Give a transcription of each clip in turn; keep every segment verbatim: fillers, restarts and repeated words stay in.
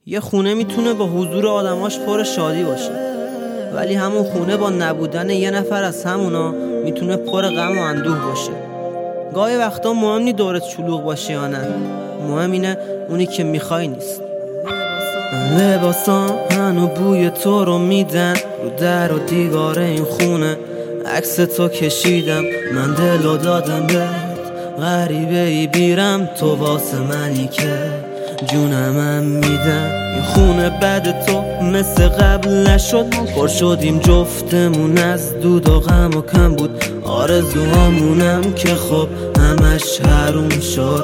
یه خونه میتونه با حضور آدماش پر شادی باشه، ولی همون خونه با نبودن یه نفر از همونا میتونه پر غم و اندوه باشه. گاهی وقتا مهم نی دورت شلوغ باشه یا نه، مهم اینه اونی که میخوای نیست. لباسام هنو بوی تو رو میدن، رو در و دیوار این خونه عکس تو کشیدم، من دلو دادم بهت. غریبه ای بیرم تو واسه منی که جونمم میدم. این خونه بعد تو مثل قبل نشد، پر شدیم جفتمون از دود و غم و کم بود. آرزوهامونم که خب همش حروم شد.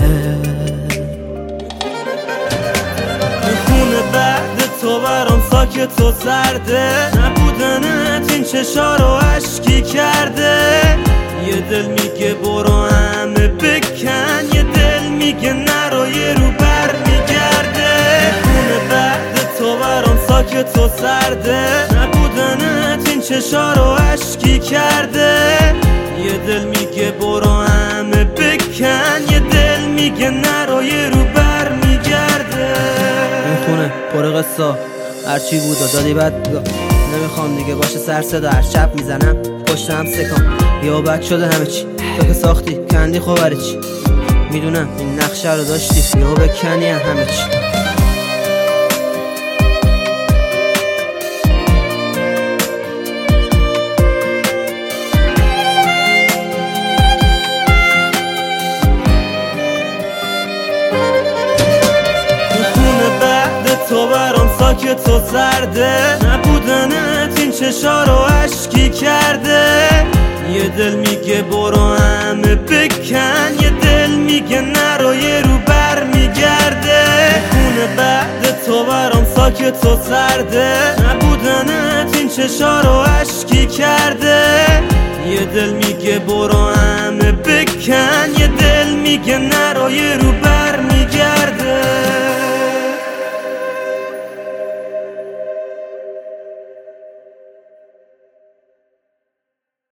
این خونه بعد تو برام ساکت و سرده، نبودنت این چشا رو عشقی کرده. یه دل میگه برو همه بکن، یه دل میگه نرو یه رو بر میگرده. خونه بعد تو برام ساکت و سرده، نبودنت این چشا رو عشقی کرده. یه دل میگه برو همه بکن، یه دل میگه نرو یه رو بر میگرده. این خونه پر قصه، هرچی بود و دادی بد بگاه. نمیخوام دیگه باشه سر صدا، هر شب میزنم پشت هم سکام. یا بد شده همه چی، تو که ساختی کندی خوبره چی. میدونم این نقشه رو داشتی، یا بکنی همه چی. تو برام ساکت و سرده، نبودنت این چشا رو عشقی کرده. یه دل میگه برو همه بکن، یه دل میگه نرو یه رو بر میگرده. خونه بعد تو برام ساکت و سرده، نبودنت این چشا رو عشقی کرده. یه دل میگه برو همه بکن، یه دل میگه نرو یه رو بر